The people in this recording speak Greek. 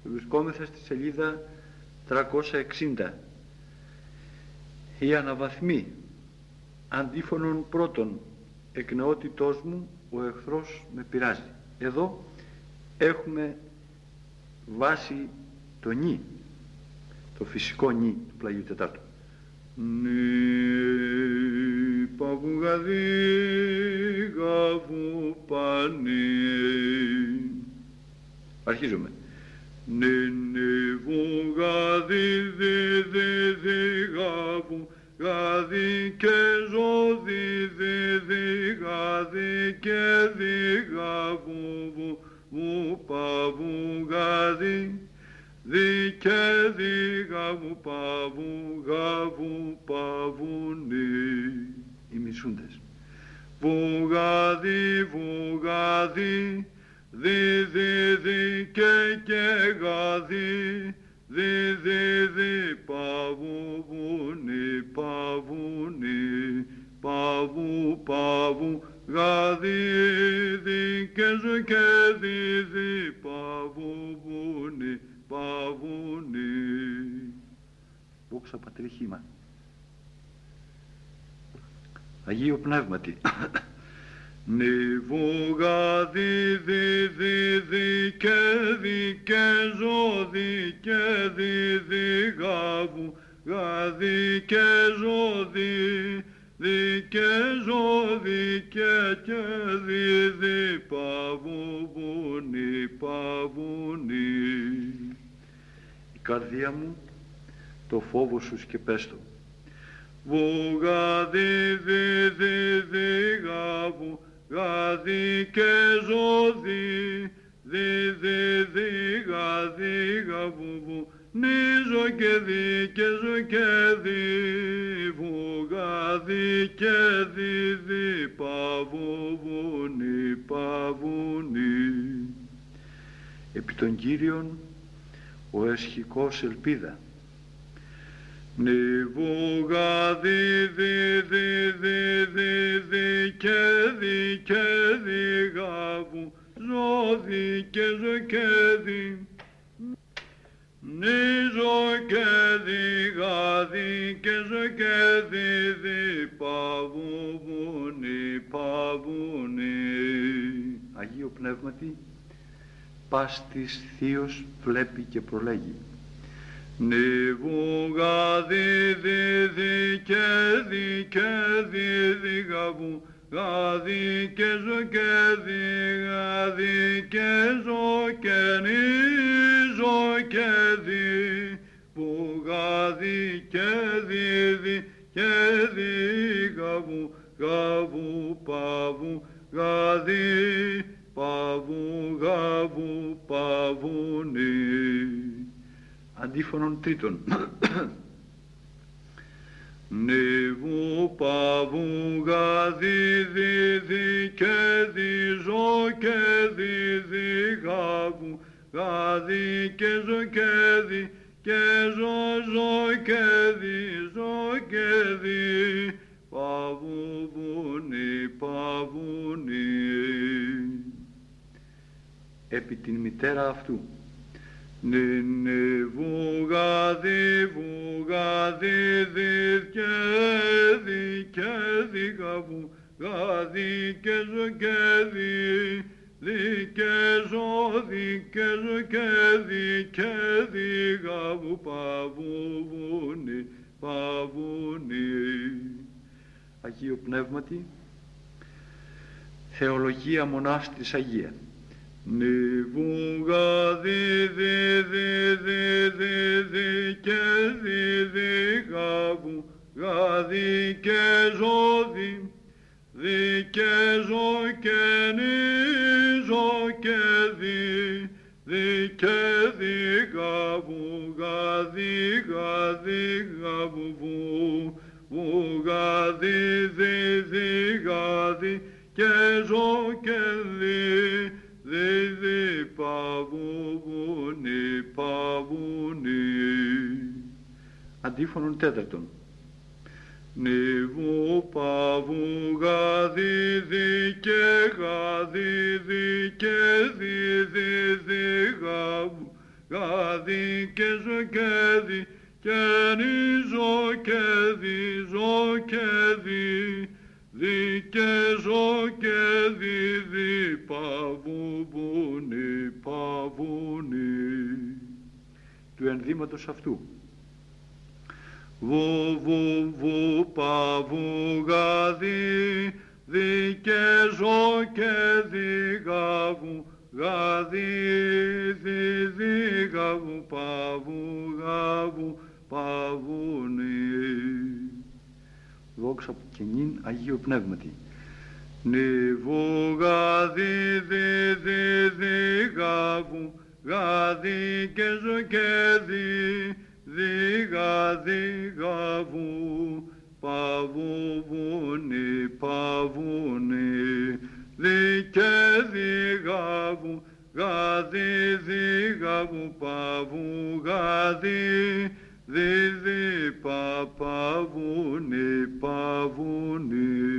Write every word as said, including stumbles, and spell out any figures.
Βρισκόμεθα στη σελίδα τριακόσια εξήντα. Η αναβαθμή. Αντίφωνον πρώτον, εκ νεότητός μου ο εχθρός με πειράζει. Εδώ έχουμε βάση το νι, το φυσικό νι του Πλαγίου Τετάρτου. Νι παβουγαδί γαβου πανί. Αρχίζουμε. Νι νι βουγαδί δι δι δι γαβου γαδί και ζώδι δι δι γαδί και δι γαβου βου βου παβουγαδί δι και δι γαβου παβου γαβου παβουνί. Οι μισούντες. Βουγαδί βουγαδί δι δι δι και και γαδί δι δι δι παβου βουνί παβουνί παβου παβου γαδί δι και ζω και δι δι παβου βουνί παβουνί. Δόξα Πατρί Χήμα. Αγίο Πνεύματι. Νι βουγαδί δι δι δι και δι και ζώδι και δι δι γαβου γαδί και ζώδι δι και ζώδι και και δι δι παβου βουνί παβουνί. Η καρδία μου το φόβο σου σκεπέστο. Βουγαδί δι δι δι γαβου γαδί και ζώδι δι δι δι γαδί γαβου βου νίζο και δι και ζω και δι βουγαδί και δι δι παβου βουνί παβουνί. Επί των Κύριων ο εσχικός ελπίδα. Νι βουγαδί δι δι δι δι δι και δι και δι γαβου ζώδι και ζω και δι νίζο και δι γαδί και ζω και δι δι παβου βουνί παβουνί. Αγίο Πνεύματι πάστης θείος βλέπει και προλέγει. Νι βουγαδί δι δι και δι και δι δι γαβου γαδί και ζω και δι γαδί και ζω και νίζο και δι βουγαδί και δι δι και δι γαβου γαβου παβου γαδί παβου γαβου παβουνί. Αντίφωνον τρίτον. Νι βου παβου γαδί δι δι και δι ζω και δι δι γαβου γαδί και ζω και δι και ζω ζω και δι ζω και δι παβου βουνί παβουνί. Επί την μητέρα αυτού. Νι νι βουγαδί βουγαδί δι και δι και δι γαβου γαδί και ζω και δι δι και ζω δι και ζω και δι και δι γαβου παβου βουνί παβουνί. Αγίο Πνεύματι θεολογία μονάστης Αγία. Νι βουγαδί δι δι δι δι δι και δι δι γαβου γαδί και ζώδι δι και ζω και νίζο και δι δι και δι γαβου γαδί γαδί γαβου βου βουγαδί δι δι γαδί και ζω και δι δι δι παβου βουνί παβουνί. Αντίφωνον τέταρτον. Νι βου παβου γαδί δι και γαδί δι και δι δι δι γαβου γάδι και ζωκέδι, και νη ζωκέδι, ζωκέδι, δι και ζωκέδι, δι παβούμπουνι, παβούνι. Του ενδύματος αυτού. Βου, βου, βου, παβού, γάδι, δι και ζωκέδι, γαβού, γάδι, δι, δι, γαβού, παβού, γαβού, παβούνι. Δόξα και νυν Αγίου Πνεύματι. Νι, βου, γάδι, δι, δι, δι, γαβού, γάδι και ζωκέδι, δι, γάδι, γαβού, παβού, βουνι, παβούνι, δι και δι, γαβού, γάδι, δι, γαβού, παβού, γάδι, δι, δι, πα, παβούνι, παβούνι.